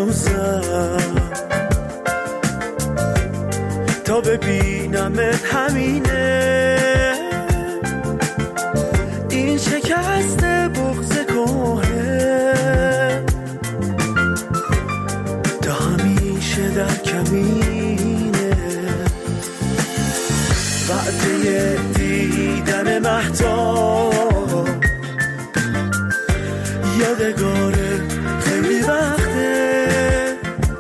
هنوزم تا ببینمت همینه. این شکست بغض کوه تا همیشه در کمینه. وعده دیدن مهتاب یادگاره خیلی وقته.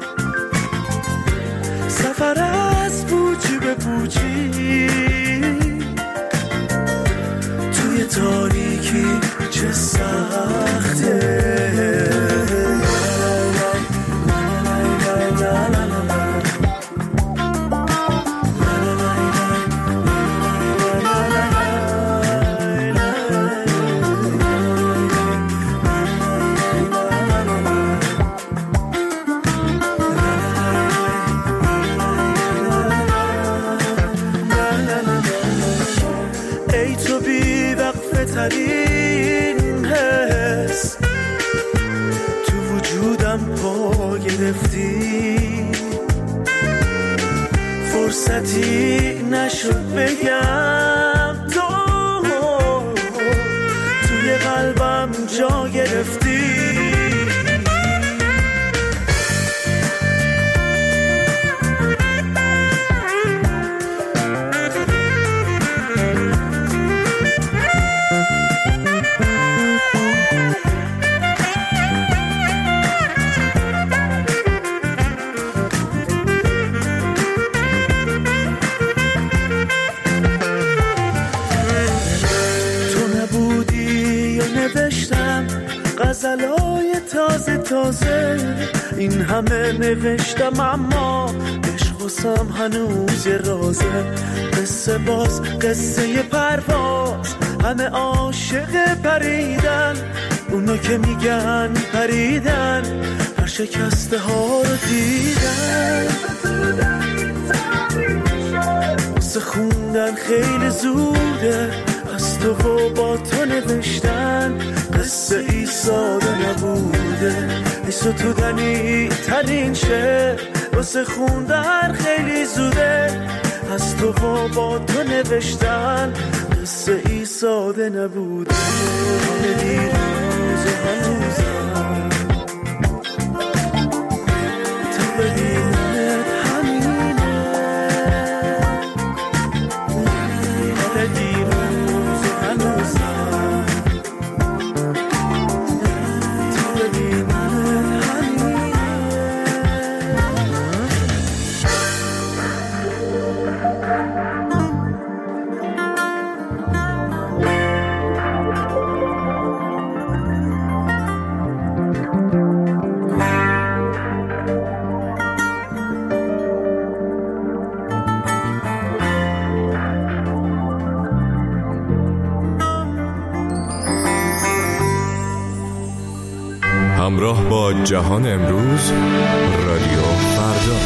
سفر از پوچی به پوچی توی تاریکی چه سخته. ترین حس تو وجودم پا گرفتی. فرصتی نشد بگم تو توی قلبم جا گرفتی. غزلای تازه تازه این همه نوشتم اما عشق واسم هنوز یه رازه. قصه باز قصه پرواز همه عاشق پریدن. اونا که میگن پریدن هر شکسته ها رو دیدن. واسه خوندن خیلی زوده از تو و با تو نوشتن. قصه ای ساده نبوده ایسا تو دنی ترین شعر. واسه خوندن خیلی زوده از تو و با تو نوشتن. قصه ای ساده نبوده دیروز و هنوزم تا ببینمت همینه. دیروز و هنوزم همراه با جهان امروز رادیو فردا.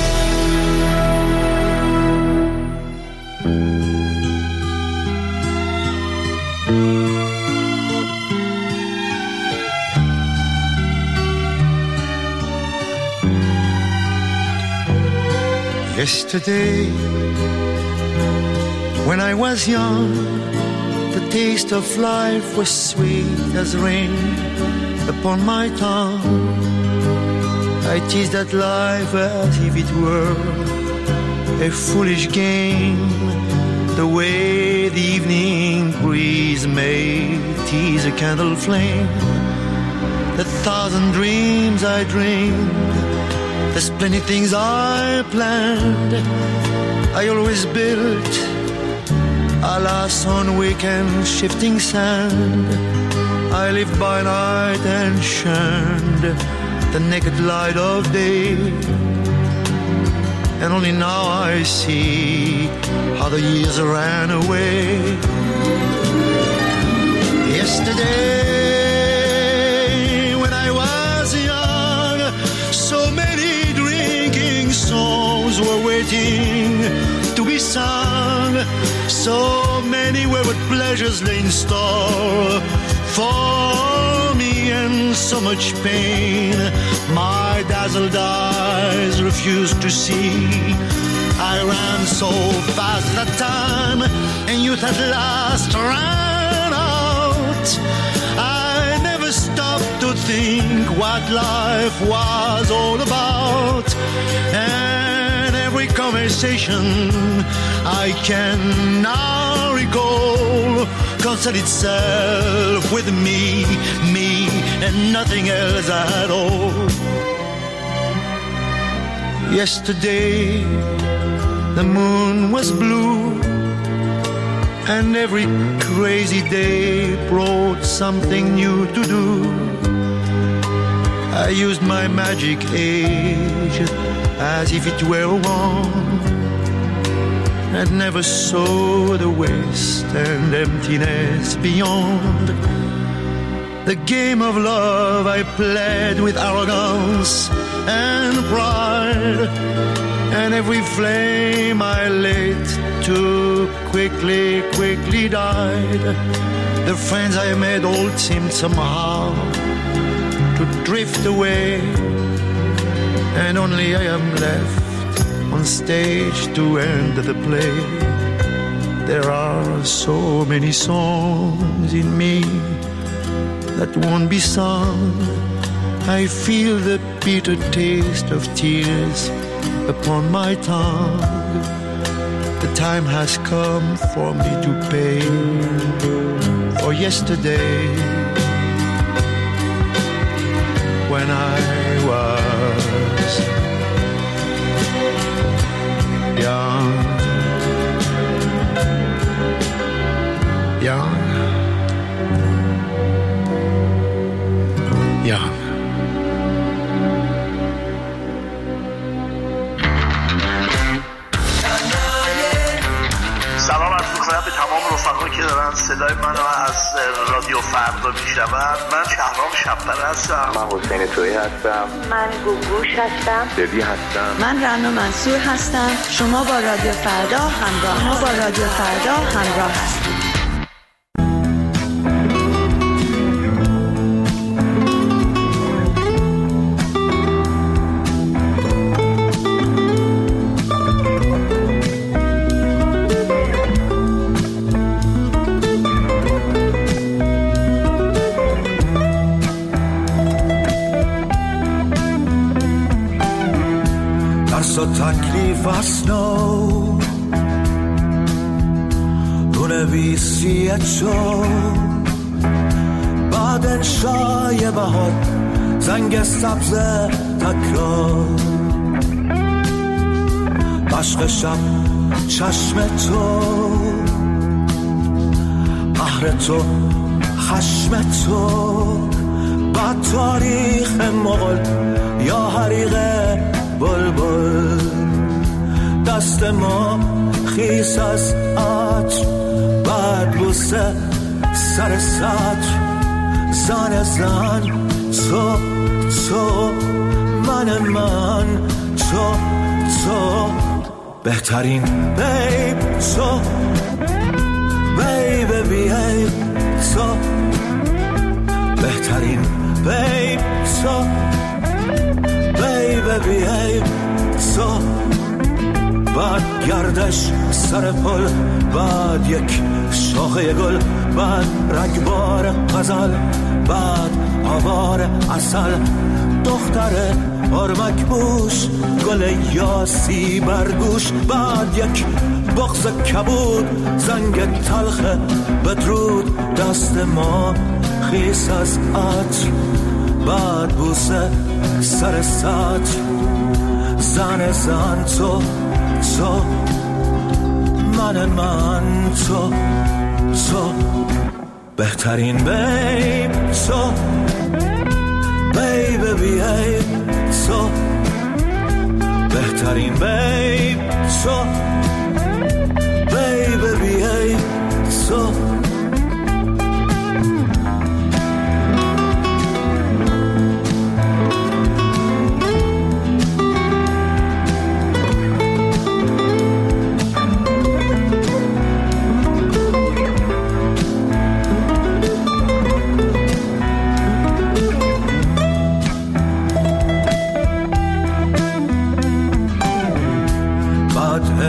Yesterday, when I was young, the taste of life was sweet as rain upon my tongue. I teased at life as if it were a foolish game, the way the evening breeze may tease a candle flame. The thousand dreams I dreamed, there's plenty things I planned, I always built, alas, on weekend shifting sand. I lived by night and shunned the naked light of day, and only now I see how the years ran away. Yesterday, when I was young, so many drinking songs were waiting to be sung. So many wayward pleasures lay in store for me in so much pain. My dazzled eyes refused to see. I ran so fast that time, and youth at last ran out. I never stopped to think what life was all about. And every conversation I can now recall concerned itself with me, and nothing else at all. Yesterday, the moon was blue, and every crazy day brought something new to do. I used my magic age as if it were one, and never saw the waste and emptiness beyond. The game of love I played with arrogance and pride, and every flame I lit too quickly died. The friends I made all seemed somehow to drift away, and only I am left on stage to end the play. There are so many songs in me that won't be sung. I feel the bitter taste of tears upon my tongue. The time has come for me to pay for yesterday, when I was young. سلام عرض می‌کنم به تمام رفقایی که دارن صدای منو از رادیو فردا میشنون. من شهرام شب‌پر هستم. من حسین تویی هستم. من گوگوش هستم. دبی هستم. من رنا منصور هستم. شما با رادیو فردا همراه هستید. تکلیف اسنو رو نویسیت شد بعد انشای بهار زنگ سبز تکرار عشق شب چشم تو قهر تو خشم تو بعد تاریخ مغل یا حریق بلبل دست ما خیس از عطر بعد بوسه سر سطر زن تو من تو بهترین بیب تو بیب بیب تو بهترین بیب تو بیب بیب تو بعد گردش سر پل بعد یک شاخه گل بعد رگبار غزل بعد آوار عسل دختر آرمک بوش گل یاسی برگوش بعد یک بغض کبود زنگ تلخ بدرود دست ما خیس از عطر بعد بوسه سر سطر زن تو من تو بهترین بیب تو بیب بیب تو بهترین بیب تو بیب بیب تو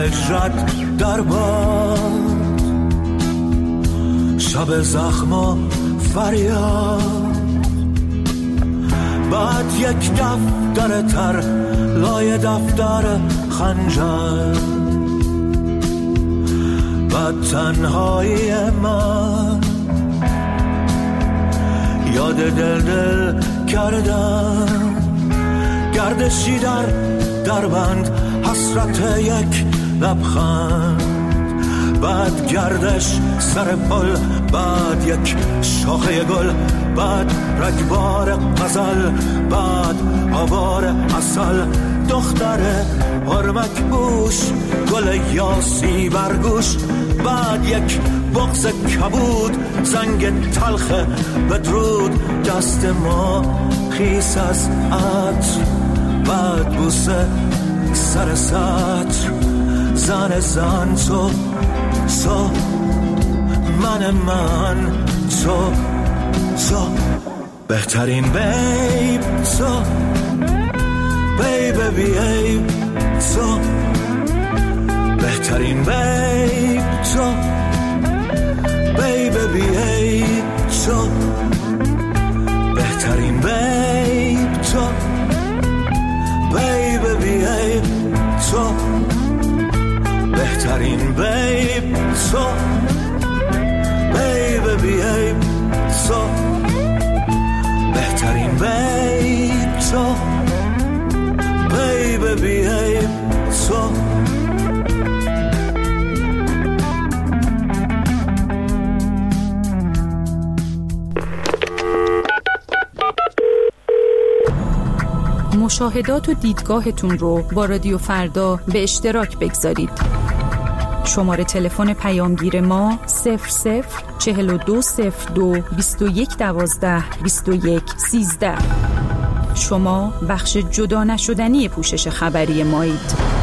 هجرت در باد، شب زخم و فریاد. بعد یک دفتر تر لای دفتر خنجر، بعد تنهایی من یاد دل کردم. گردشی در بند، حسرت یک لبخند. بعد گردش سر پل، بعد یک شاخه گل، بعد رگبار غزل، بعد آوار عسل. دختر هرمک بوش، گل یاسی برگوش. بعد یک بغض کبود، زنگ تلخ بدرود. دست ما خیس از عطر، بعد بوسه سر سطر. زن تو من تو بهترین بیب تو، بیب بیب تو بهترین بیب تو، بیب بیب تو بهترین بیب تو، بیب بیب تو بهترین بیب تو، بیب بیب تو بهترین بیب تو، بیب بیب تو. مشاهدات و دیدگاهتون رو با رادیو فردا به اشتراک بگذارید. شماره تلفن پیامگیر ما 00420221122113. شما بخش جدا نشدنی پوشش خبری مایید.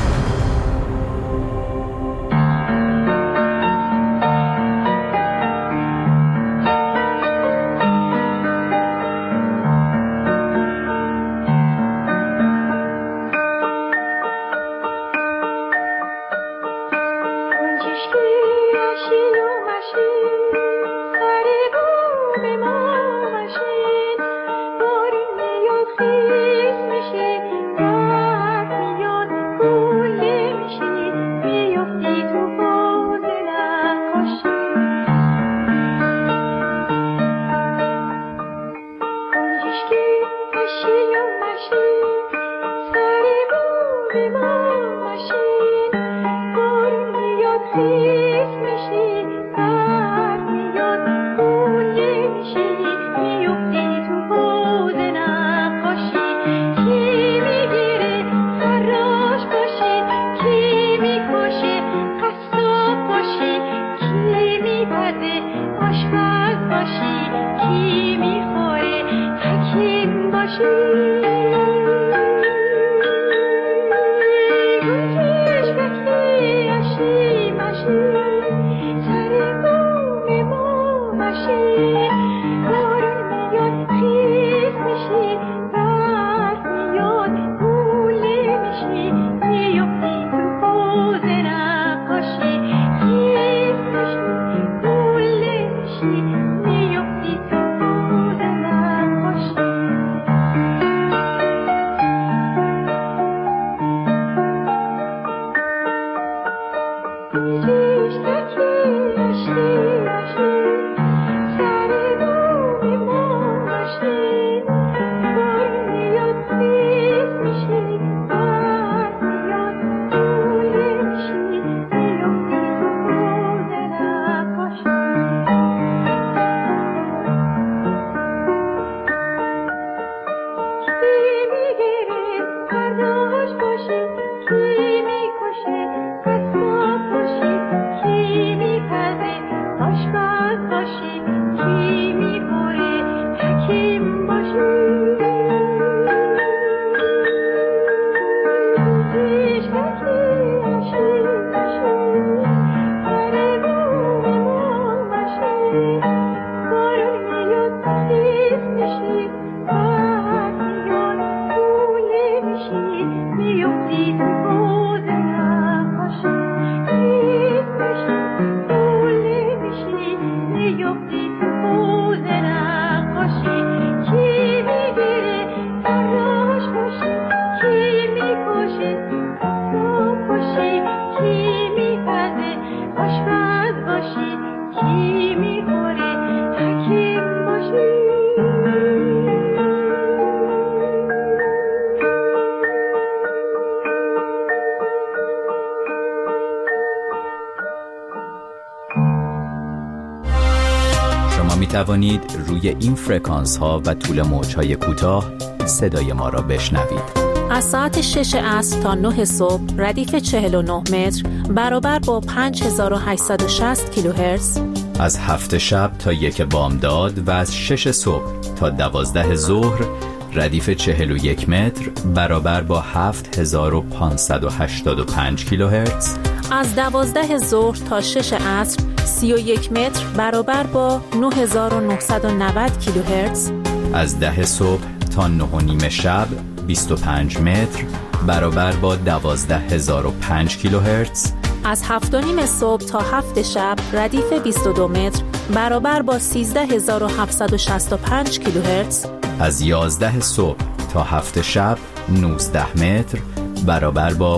توانید روی این فرکانس ها و طول موج های کوتاه صدای ما را بشنوید. از ساعت 6 عصر تا 9 صبح ردیف 49 متر برابر با 5860 کیلوهرتز. از 7 شب تا 1 بامداد و از 6 صبح تا 12 ظهر ردیف 41 متر برابر با 7585 کیلوهرتز. از 12 ظهر تا 6 عصر 31 متر برابر با 9990 کیلوهرتز. از 10 صبح تا 9:30 شب 25 متر برابر با 12005 کیلوهرتز. از 7:30 صبح تا 7 شب ردیف 22 متر برابر با 13765 کیلوهرتز. از 11 صبح تا 7 شب 19 متر برابر با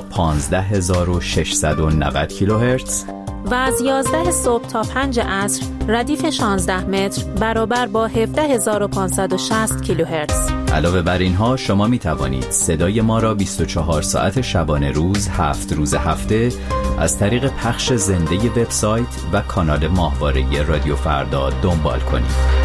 15690 کیلوهرتز. و از 11 صبح تا 5 عصر ردیف 16 متر برابر با 17560 کیلوهرتز. علاوه بر اینها شما می توانید صدای ما را 24 ساعت شبانه روز 7 روز هفته از طریق پخش زنده وبسایت و کانال ماهواره رادیو فردا دنبال کنید.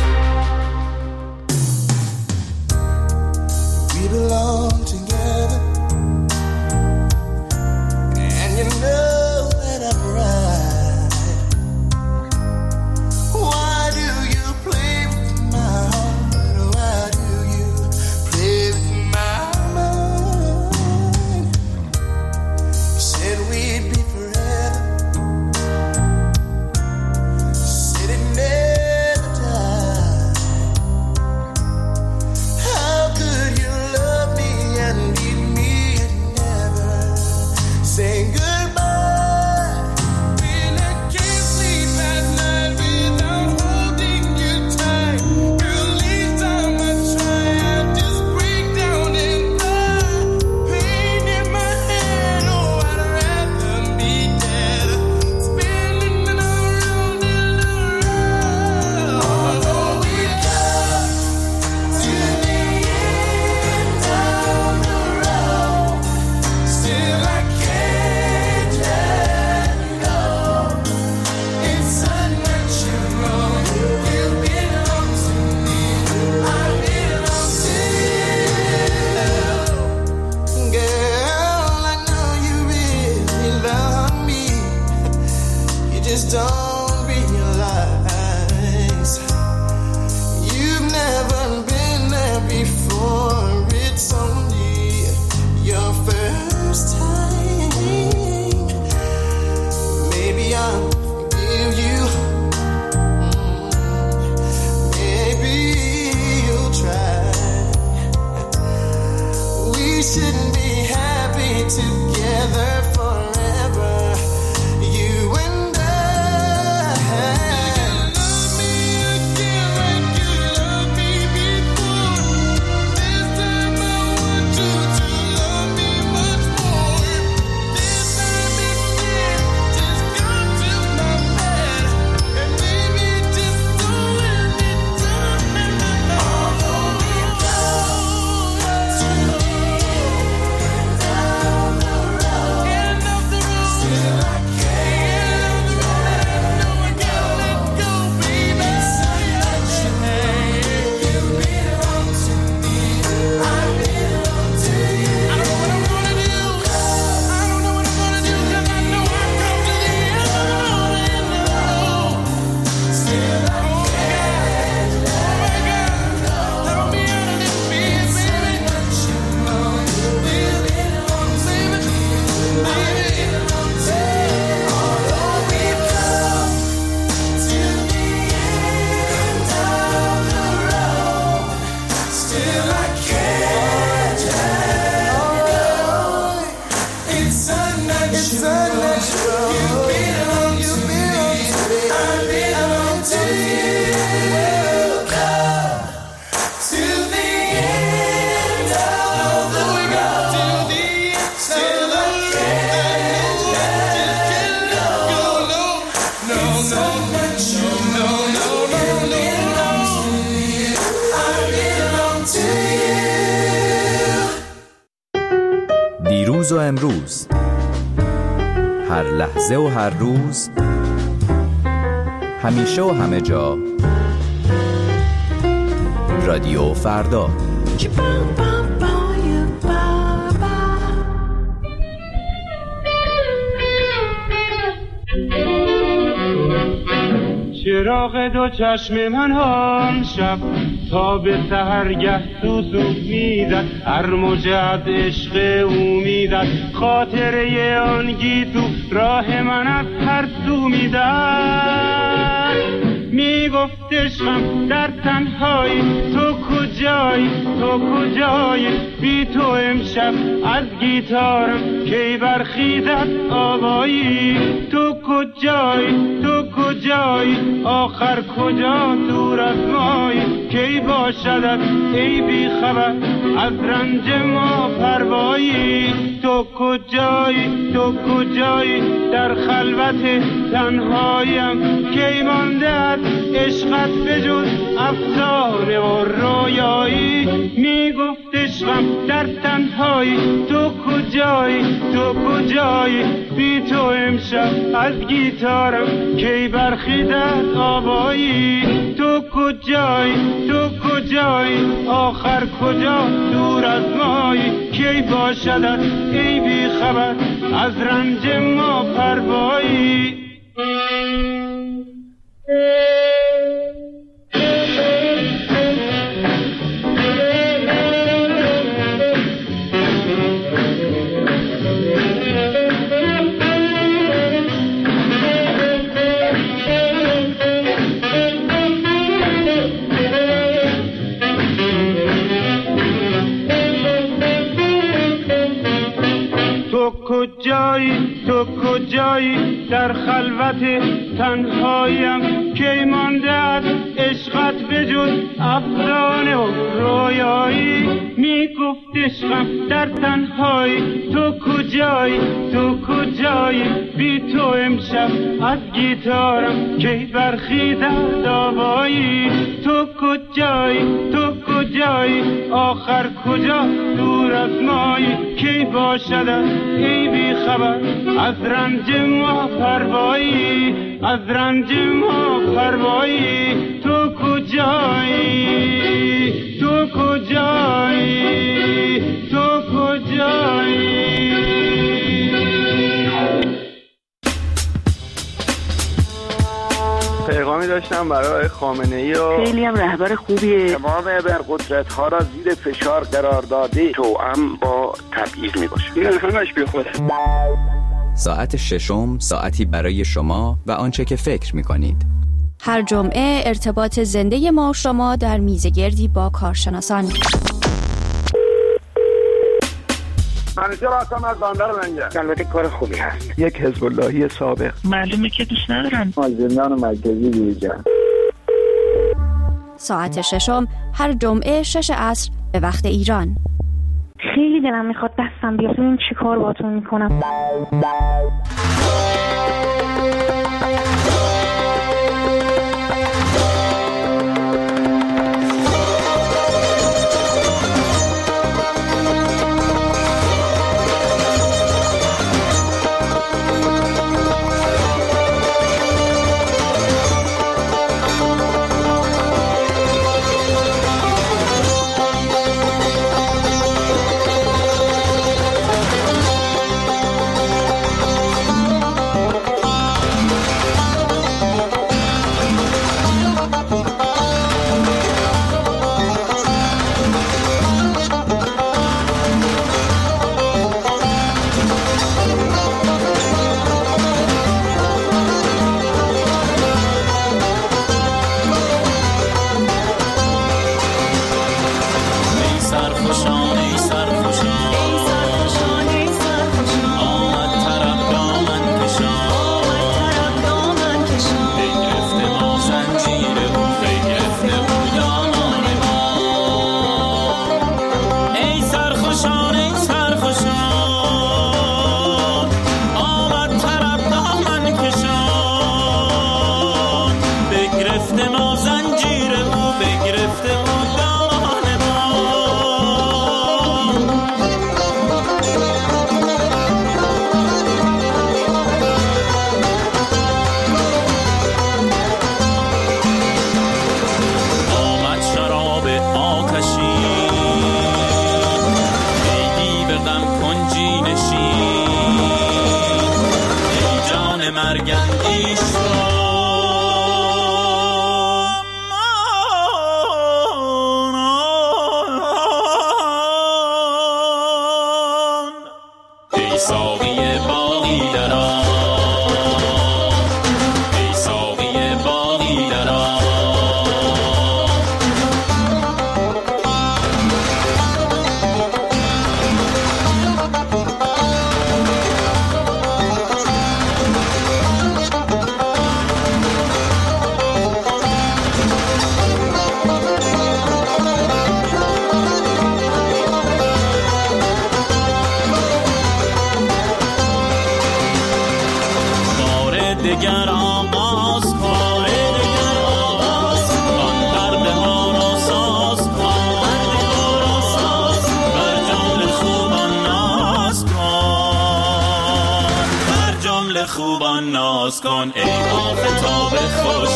دیروز و امروز، هر لحظه و هر روز، همیشه و همه جا، رادیو فردا. چراغ دو چشم من آن شب تا به سحرگه سوسو میزد، هر موج از عشق او میزد، خاطره آن گیسو راه من از هر سو میزد. میگفت عشقم در تنهایی تو کجایی، تو کجایی، بی تو امشب از گیتارم کی برخیزد آوایی. تو کجایی، تو کجایی، آخر کجا دور از مایی، کی باشدت ای بی خبر از رنج ما پروایی. تو کجایی، تو کجایی، در خلوت تنهایم کی مانده عشقت بجز افسانه و رویایی. میگفت عشقم در تنهایی تو کجایی، تو کجایی، بی تو امشب از گیتارم کی برخیزد آوایی. تو کجایی، تو کجایی، آخر کجا دور از مایی، کی باشدت ای بی خبر از رنج ما پروایی. تو کجایی، تو کجایی، در خلوت تنهایم کی مانده است عشقت بجز افسانه و رویایی. میگفت عشقم در تنهایی تو کجایی، تو کجایی، بی تو امشب از گیتارم کی برخیزد آوایی. تو کجایی، تو کجایی، آخر کجا دور از مایی، کی باشد ای بی خبر از رنج ما پروایی، از رنج ما پروایی. تو کجایی، تو کجایی، تو کجایی. پیغامی داشتم برای خامنه‌ای و خیلی هم رهبر خوبیه. تمام ابرقدرت‌ها را زیر فشار قرار داده، توأم با تبعیض میباشه. این همش بی خوده. ساعت ششم، ساعتی برای شما و آنچه که فکر می‌کنید. هر جمعه ارتباط زنده ما شما در میزگردی با کارشناسان. منیجر هستم از بندر منگه. البته کار خوبی هست. یک حزب اللهی سابق. معلومه که دوست ندارم. از زندان مرکزی بیرون. ساعت ششم هر جمعه 6 عصر به وقت ایران. خیلی دلم میخواد دستم بیاد، این چی کار باتون میکنم. ای ساقی باقی درا، ای ساقی باقی درا. دگر آغاز کن، دگر آغاز کن، درد ها را ساز کن، بر جمله خوبان ناز کن، بر جمله خوبان ناز کن. ای آفتاب خوش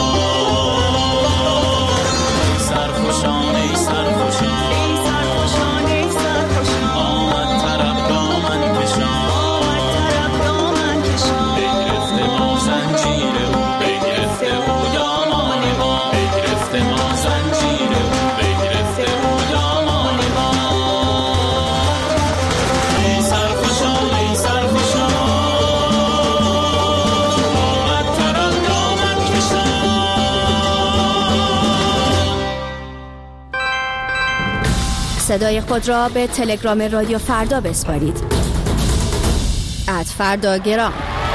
لبان، ای سرخوشان ای سرخوشان، ای سرخوشان ای سرخوشان، آمد طرب دامن کشان، زنجیر او بگرفته او دامان ما، بگرفته ما زنجیر او بگرفته او دامان ما. ای سرخوشان ای سرخوشان، آمد طرب دامن کشان. صدای خود را به تلگرام رادیو فردا بسپارید. @فرداگرام.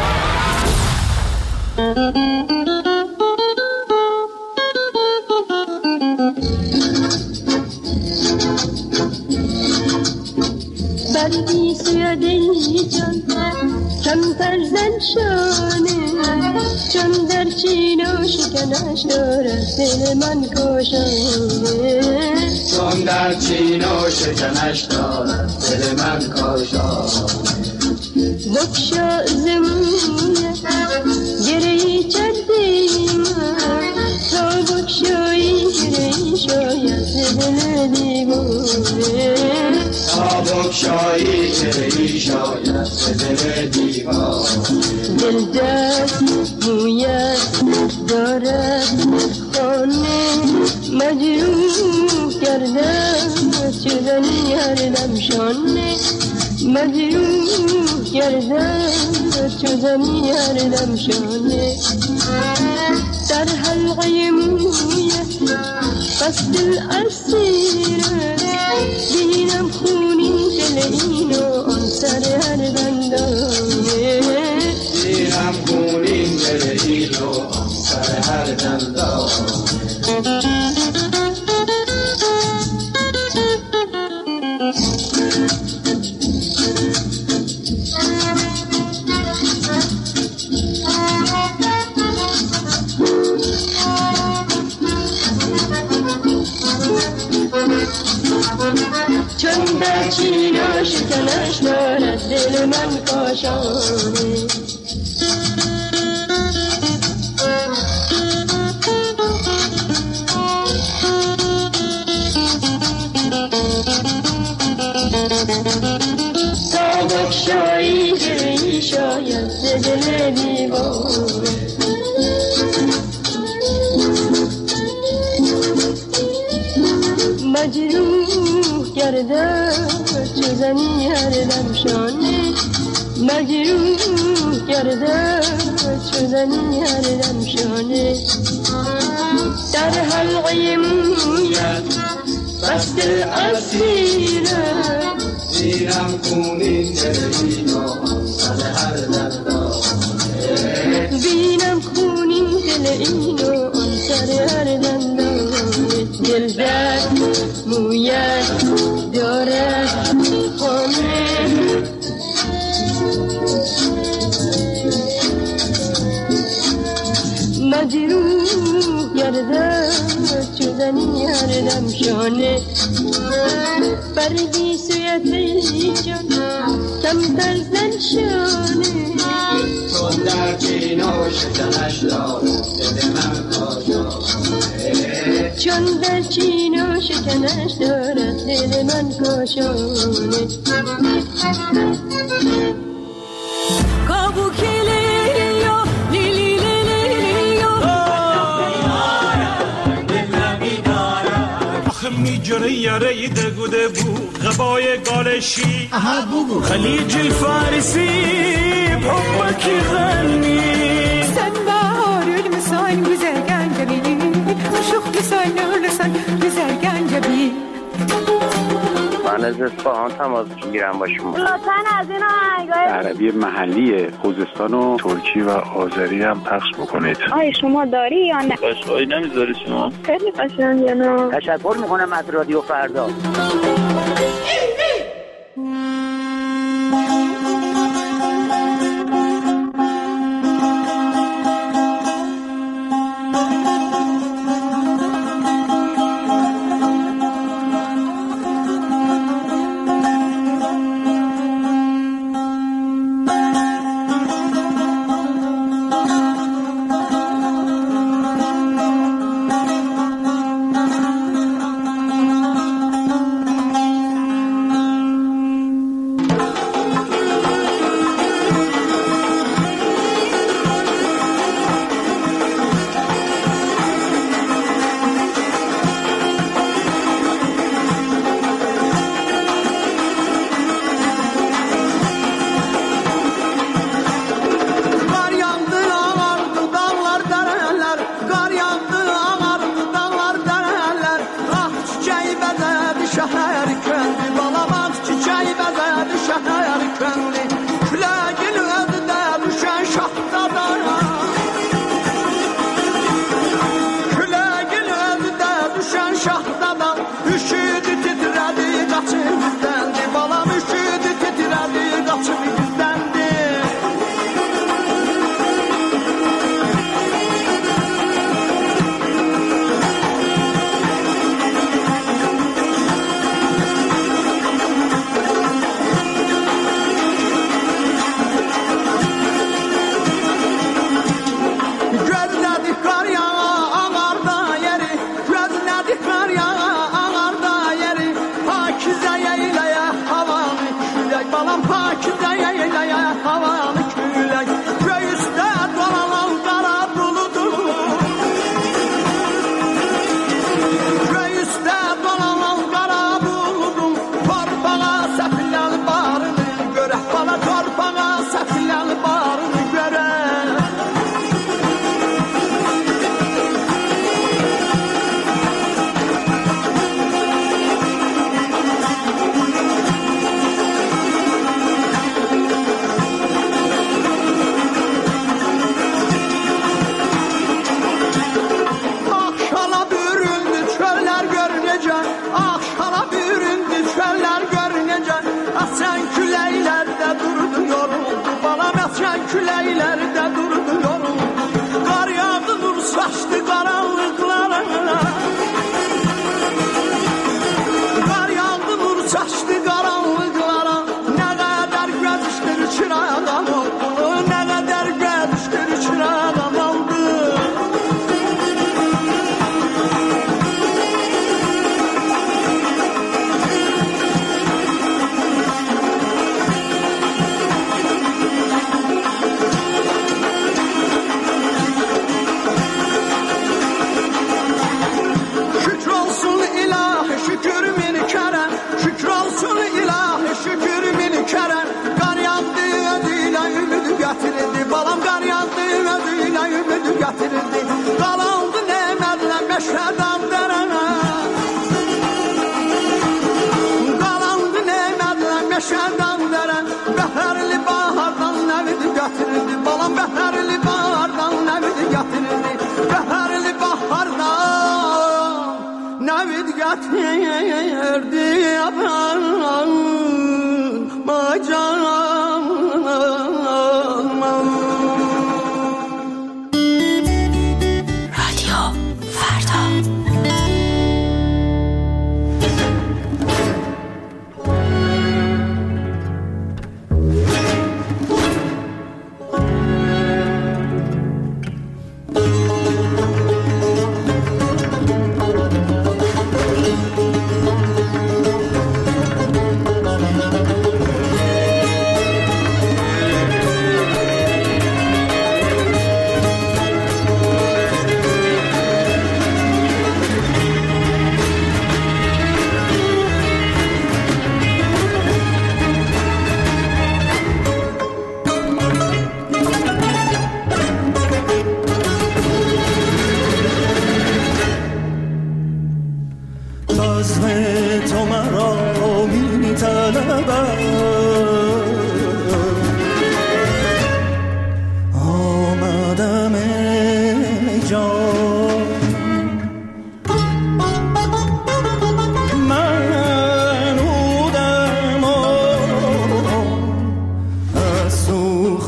بردی سوی دلی جان کمتر زن شانه، چون در چین و شکنش دارد دل من کاشانه، چون در چین و شکنش دارد دل من کاشانه. بکشا زمونه گرهی چردی من، تا بکشایی گرهی شاید دل دیوانه، تا بکشایی گرهی شاید دل دیوانه. دل دست مویت دارد خانه، مجروح کردم شدنی هر دم شانه، مجروح کردم شدنی هر دم شانه. در حلقه مویت قصد الاسیره، بینم خونین دل این و آن سر هر دندانه، بینم خونین دل این و آن سر هر دندانه. چون در چین و شکنش دارد دل من کاشانه، تا بکشایی گرهی شاید دل دیوانه. مجروح کردم چزنی هر دم شانه، مجروح کردم چزنی هر دم شانه. در حلقه مویت قصد الاسیره، بینم خونین دل این و آن سر هر دندانه، بینم خونین دل این و آن سر هر دندانه. دل در مویت دارد خانه، مجروح گردم شدنی هر دم شانه. بردی سوی دلی جان کمتر زن شانه، چون در چین و شکنش دارد دل من کاشانه، چون در چین و شکنش دارد دل من کاشانه. می جره یاره دگوده بو غبای گالشی خليج الفارسي بحبك يغني سنبار المسان güzel gencebi شوخ لسان لسان güzel gencebi من از اصفهان تماس میگیرم با شما. لطفاً از این آهنگای عربی محلی خوزستان و ترکی و آذری هم پخش بکنید. آیا شما داری یا نه؟ قشقایی نمیذاری شما؟ خیلی قشنگه نه. تشکر میکنم از رادیو فردا.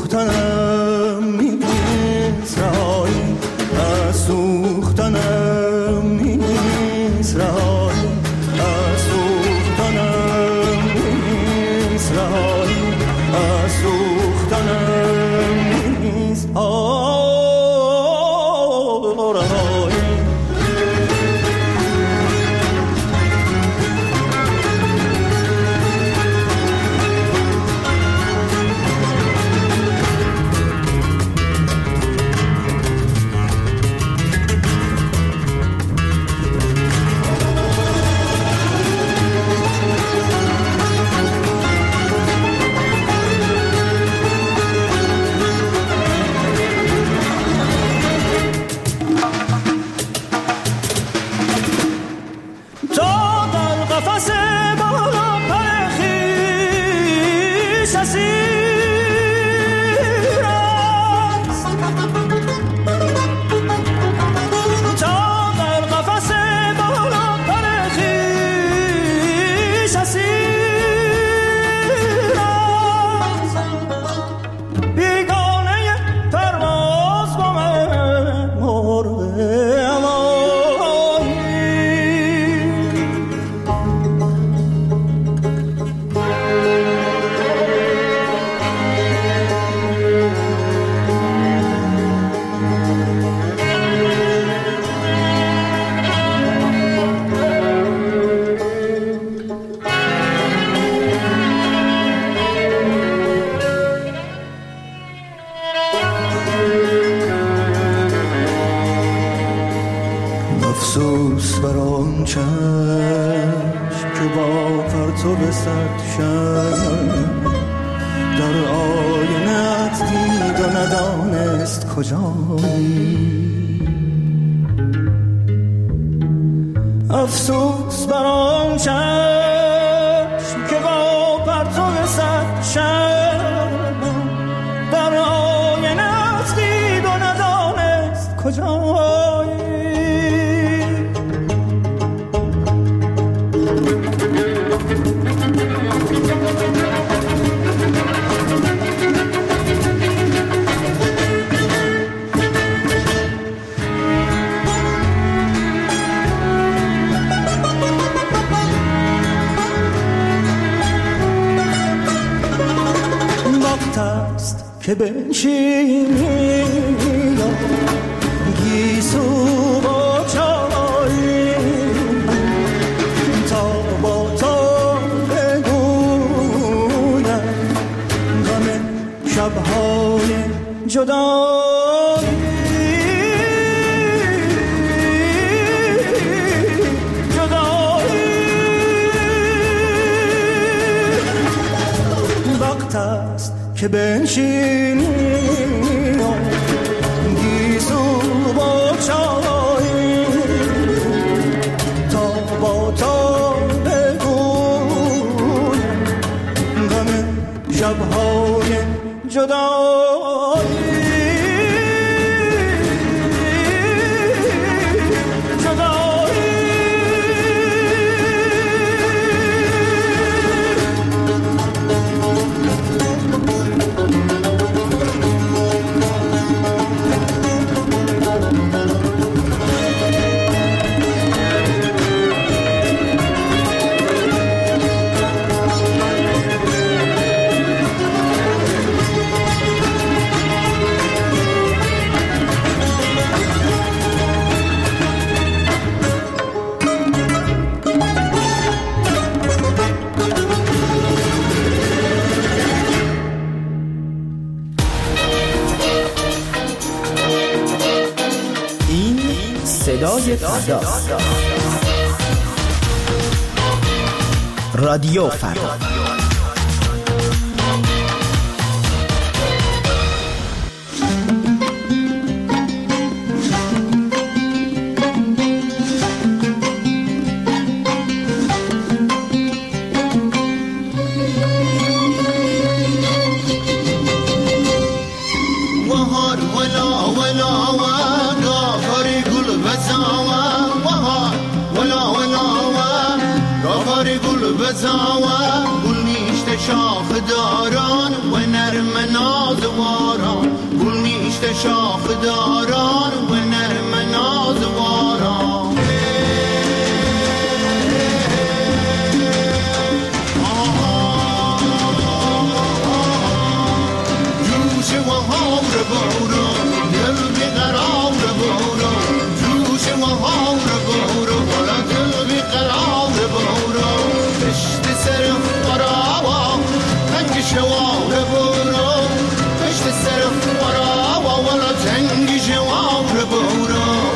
سوختنم نیست رهایی، از سوختنم نیست رهایی، از سوختنم نیست رهایی، از سوختنم نیست رهایی. افسوس بر آن چشم که با پرتو سرد شب در آینه‌ات دید و ندانست کجایی. افسوس بر آن چشم که با پرتو سرد شب در آینه‌ات دید و ندانست کجایی. وقت است که بنشینی گیسو با چای تا با تو بگویم غم شب‌های جدایی. وقت است که بنشینی گیسو با چای تا با تو بگویم غم شب‌های جدایی. صدای فردا، رادیو فردا. شاخ داران و نرم نازواران گل میشته شاخ داران و نرم نازواران جوش و هاور باران دل بیقرار باران جوش و هاور باران والا دل بیقرار باران پشت سر فراوا تنگ شوار باران پشت سر فراوا والا تنگ شوار باران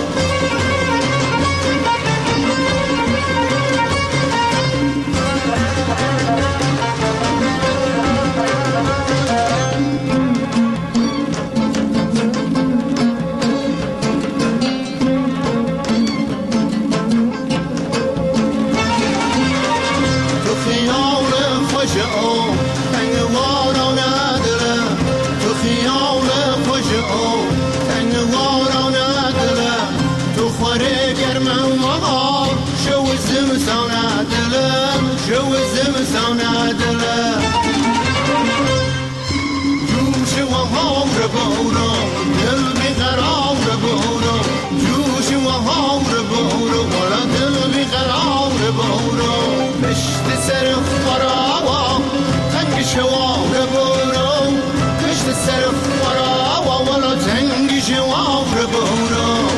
جوش و هاور باران دل بیقرار باران جوش و هاور باران والا دل بیقرار باران پشت سر فراوا تنگ شوار باران پشت سر فراوا والا تنگ شوار باران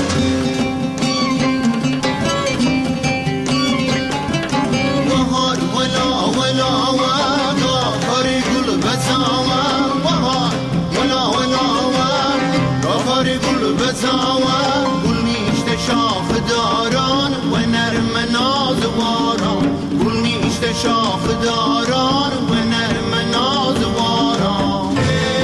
بهار ولا ولا ولا کاری گل بزاوم بهار ولا ولا ولا کاری گل بزاوم گل میشته شاخ داران و نرم نازواران گل میشته شاخ داران و نرم نازواران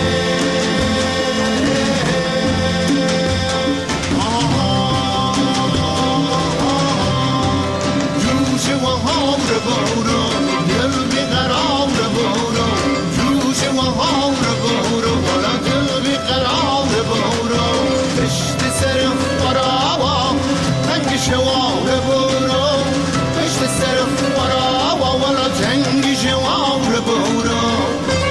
جوش و هاور باران دل بیقرار باران جوش و هاور باران والا دل بیقرار باران پشت سر فراوا تنگ شوار باران پشت سر فراوا والا تنگ شوار باران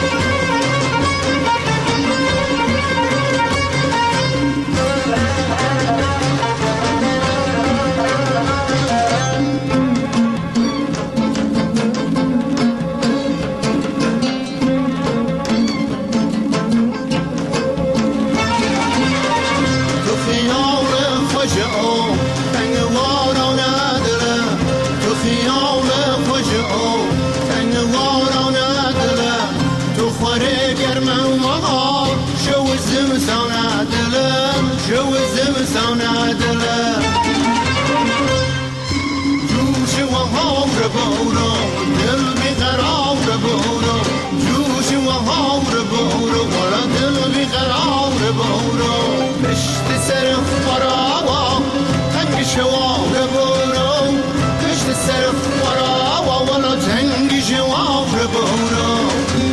جوش و هاور باران دل بیقرار باران جوش و هاور باران والا دل بیقرار باران پشت سر فراوا تنگ شوار باران پشت سر فراوا والا تنگ شوار باران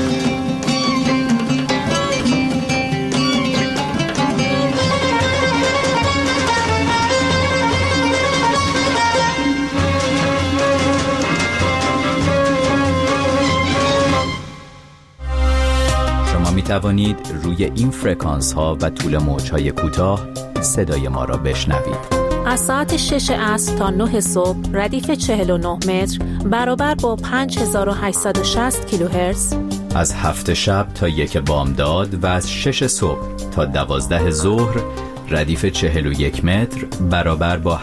می توانید روی این فرکانس ها و طول موج های کوتاه صدای ما را بشنوید. از ساعت 6 عصر تا 9 صبح ردیف 49 متر برابر با 5860 کیلوهرتز، از 7 شب تا 1 بامداد و از 6 صبح تا 12 ظهر ردیف 41 متر برابر با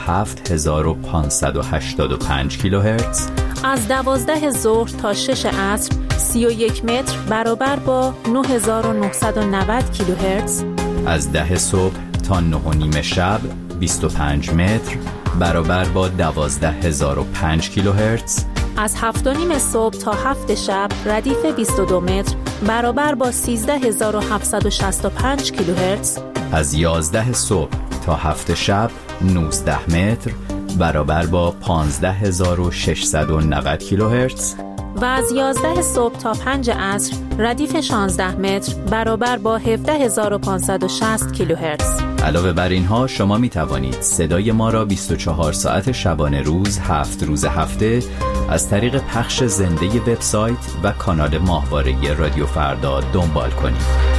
7585 کیلوهرتز، از 12 ظهر تا 6 عصر 31 متر برابر با 9990 کیلوهرتز، از 10 صبح تا 9:30 شب 25 متر برابر با 12005 کیلوهرتز، از 7:30 صبح تا 7 شب ردیف 22 متر برابر با 13765 کیلوهرتز، از 11 صبح تا 7 شب 19 متر برابر با 15690 کیلوهرتز، و از 11 صبح تا 5 عصر ردیف 16 متر برابر با 17560 کیلوهرتز. علاوه بر اینها شما می توانید صدای ما را 24 ساعت شبانه روز 7 روز هفته از طریق پخش زنده وبسایت و کانال ماهواره رادیو فردا دنبال کنید.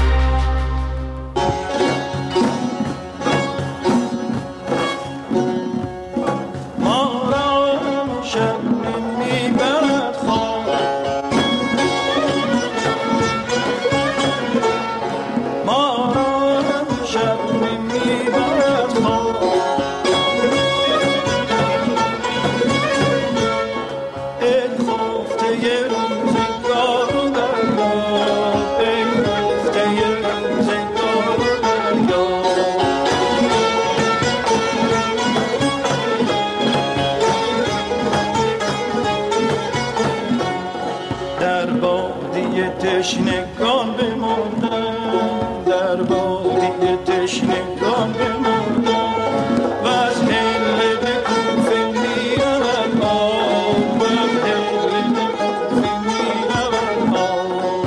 تشنگان بمردن، در بادی تشنگان بمردن و از هله به کوفه میرود آب، و از هله به کوفه میرود آب.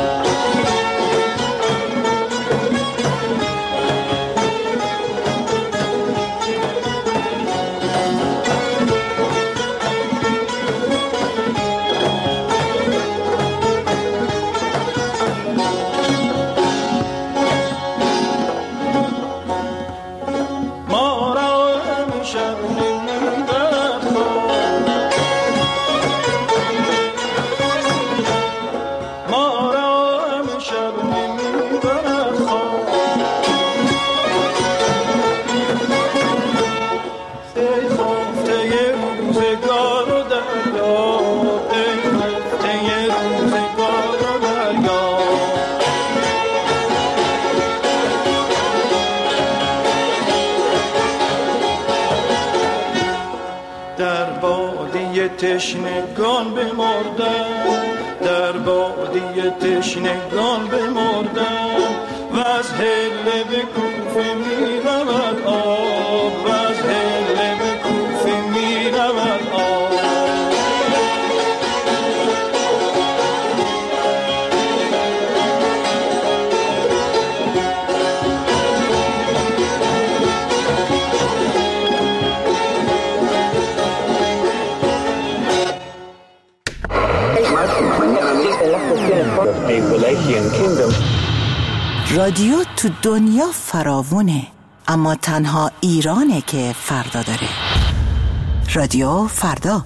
تشنگان بمردن، در بادی تشنگان بمردن و از هله به کوفه میرود آب، و از هله به کوفه میرود آب. رادیو تو دنیا فراوونه، اما تنها ایرانه که فردا داره. رادیو فردا.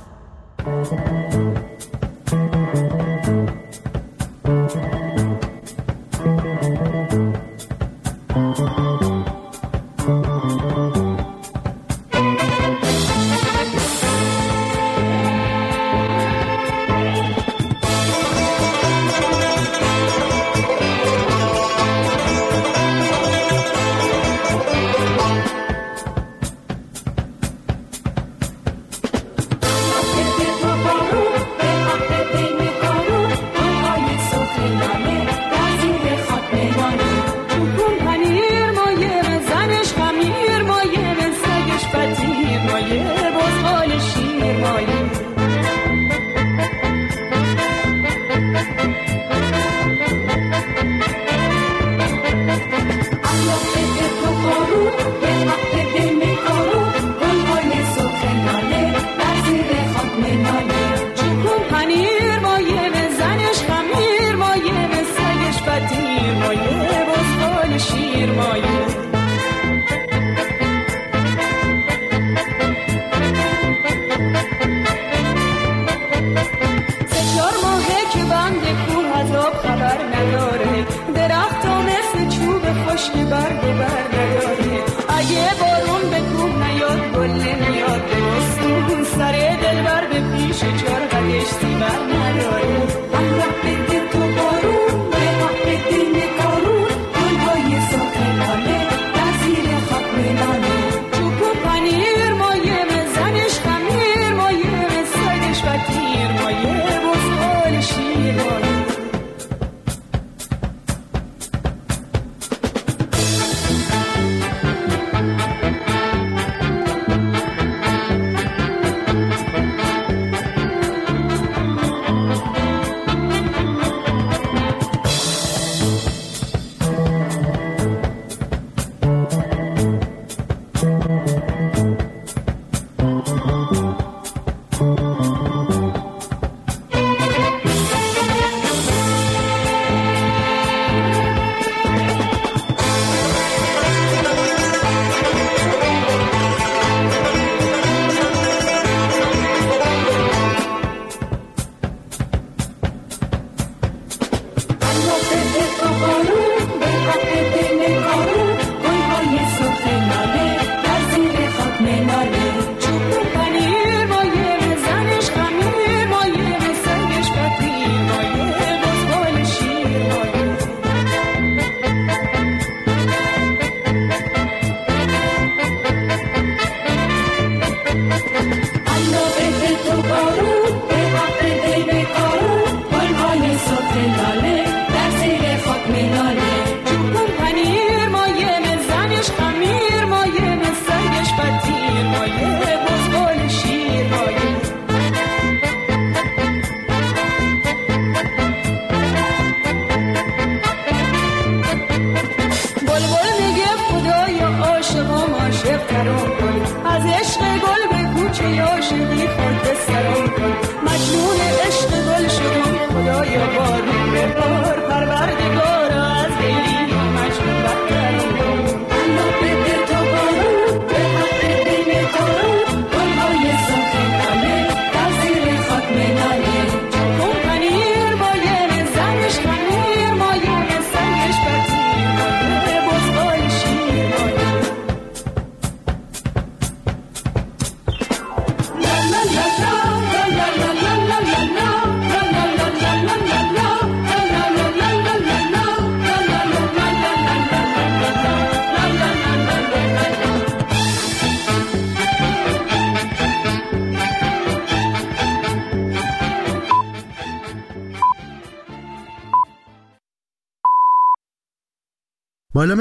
بالا